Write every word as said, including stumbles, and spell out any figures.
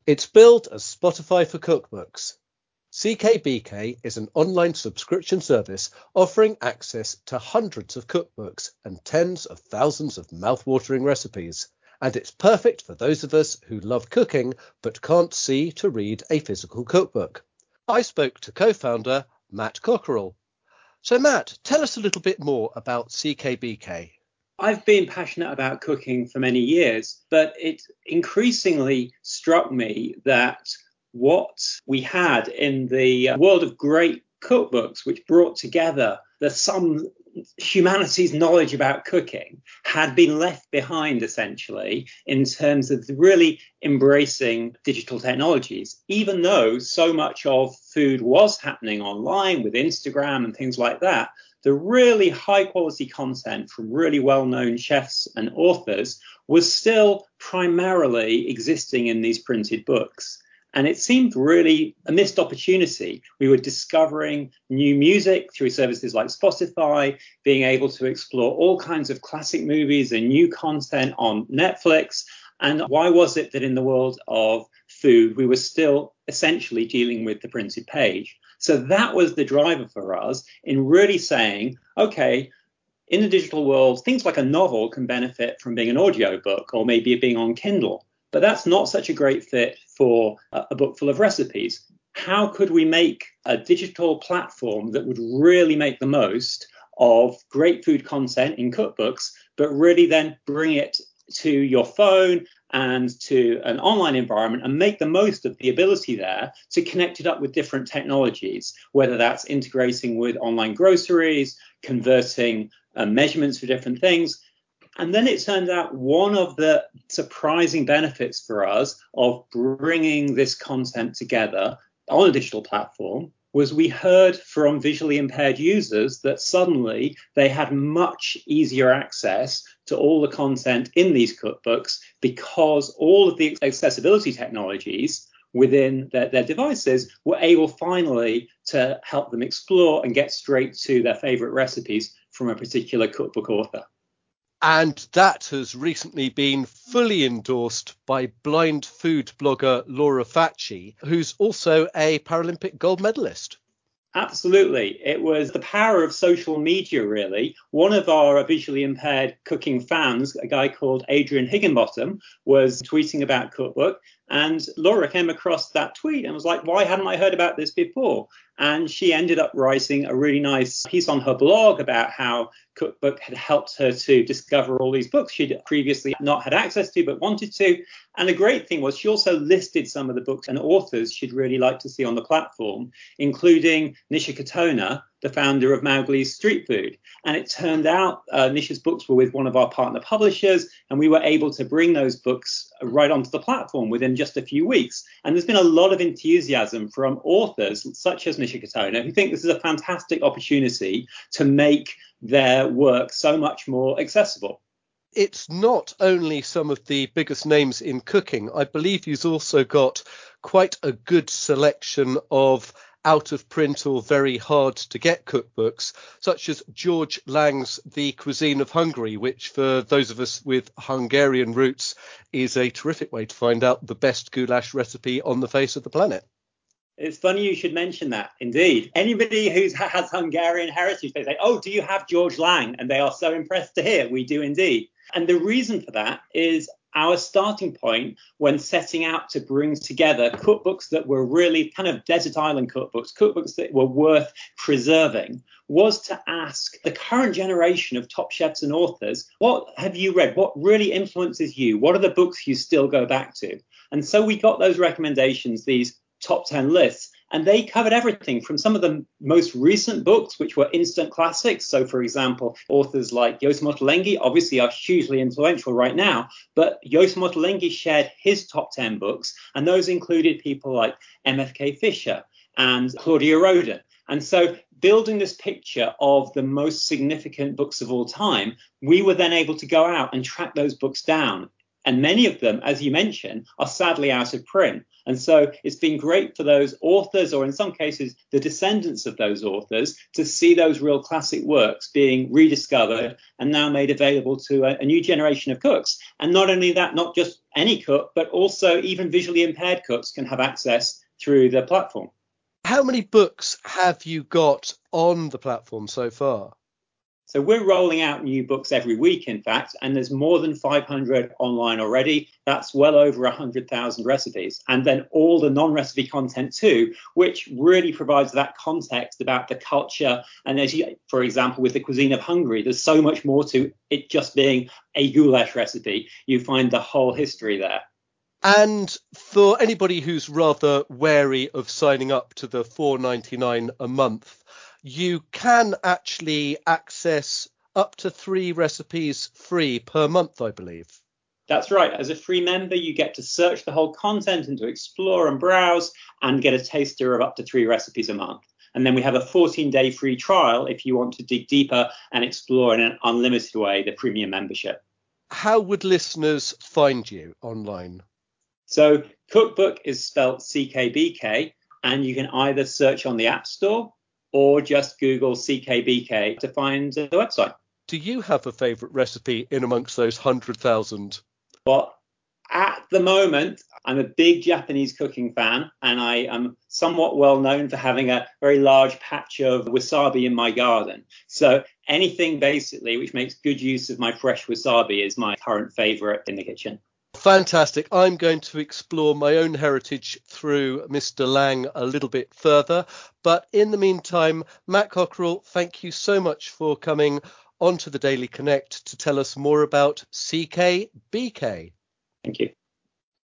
It's billed as Spotify for cookbooks. C K B K is an online subscription service offering access to hundreds of cookbooks and tens of thousands of mouth-watering recipes. And it's perfect for those of us who love cooking but can't see to read a physical cookbook. I spoke to co-founder Matt Cockerell. So Matt, tell us a little bit more about C K B K. I've been passionate about cooking for many years, but it increasingly struck me that what we had in the world of great cookbooks, which brought together the some humanity's knowledge about cooking, had been left behind essentially in terms of really embracing digital technologies, even though so much of food was happening online with Instagram and things like that. The really high quality content from really well-known chefs and authors was still primarily existing in these printed books. And it seemed really a missed opportunity. We were discovering new music through services like Spotify, being able to explore all kinds of classic movies and new content on Netflix. And why was it that in the world of food, we were still essentially dealing with the printed page? So that was the driver for us in really saying, OK, in the digital world, things like a novel can benefit from being an audiobook or maybe it being on Kindle. But that's not such a great fit for a book full of recipes. How could we make a digital platform that would really make the most of great food content in cookbooks, but really then bring it to your phone and to an online environment and make the most of the ability there to connect it up with different technologies, whether that's integrating with online groceries, converting uh, measurements for different things. And then it turned out one of the surprising benefits for us of bringing this content together on a digital platform was we heard from visually impaired users that suddenly they had much easier access to all the content in these cookbooks because all of the accessibility technologies within their, their devices were able finally to help them explore and get straight to their favorite recipes from a particular cookbook author. And that has recently been fully endorsed by blind food blogger Laura Facci, who's also a Paralympic gold medalist. Absolutely. It was the power of social media, really. One of our visually impaired cooking fans, a guy called Adrian Higginbottom, was tweeting about Cookbook. And Laura came across that tweet and was like, why hadn't I heard about this before? And she ended up writing a really nice piece on her blog about how Cookbook had helped her to discover all these books she'd previously not had access to but wanted to. And the great thing was she also listed some of the books and authors she'd really like to see on the platform, including Nisha Katona, the founder of Mowgli's Street Food. And it turned out uh, Nisha's books were with one of our partner publishers, and we were able to bring those books right onto the platform within just a few weeks. And there's been a lot of enthusiasm from authors such as Nisha Katona who think this is a fantastic opportunity to make their work so much more accessible. It's not only some of the biggest names in cooking. I believe you've also got quite a good selection of out of print or very hard to get cookbooks, such as George Lang's The Cuisine of Hungary, which for those of us with Hungarian roots is a terrific way to find out the best goulash recipe on the face of the planet. It's funny you should mention that, indeed. Anybody who has Hungarian heritage, they say, oh, do you have George Lang? And they are so impressed to hear, we do indeed. And the reason for that is our starting point when setting out to bring together cookbooks that were really kind of desert island cookbooks, cookbooks that were worth preserving, was to ask the current generation of top chefs and authors, what have you read? What really influences you? What are the books you still go back to? And so we got those recommendations, these top ten lists, and they covered everything from some of the most recent books, which were instant classics. So, for example, authors like Joost Motolenghi obviously are hugely influential right now, but Joost Motolenghi shared his top ten books, and those included people like M F K Fisher and Claudia Roden. And so building this picture of the most significant books of all time, we were then able to go out and track those books down And many of them, as you mentioned, are sadly out of print. And so it's been great for those authors, or in some cases, the descendants of those authors, to see those real classic works being rediscovered and now made available to a, a new generation of cooks. And not only that, not just any cook, but also even visually impaired cooks can have access through the platform. How many books have you got on the platform so far? So we're rolling out new books every week, in fact, and there's more than five hundred online already. That's well over one hundred thousand recipes. And then all the non-recipe content too, which really provides that context about the culture. And as you, for example, with the cuisine of Hungary, there's so much more to it just being a goulash recipe. You find the whole history there. And for anybody who's rather wary of signing up to the four ninety-nine a month, you can actually access up to three recipes free per month, I believe. That's right. As a free member, you get to search the whole content and to explore and browse and get a taster of up to three recipes a month. And then we have a fourteen day free trial if you want to dig deeper and explore in an unlimited way the premium membership. How would listeners find you online? So Cookbook is spelled C K B K, and you can either search on the App Store or just Google C K B K to find the website. Do you have a favourite recipe in amongst those one hundred thousand? Well, at the moment, I'm a big Japanese cooking fan, and I am somewhat well known for having a very large patch of wasabi in my garden. So anything basically which makes good use of my fresh wasabi is my current favourite in the kitchen. Fantastic. I'm going to explore my own heritage through Mister Lang a little bit further. But in the meantime, Matt Cockerell, thank you so much for coming onto the Daily Connect to tell us more about C K B K. Thank you.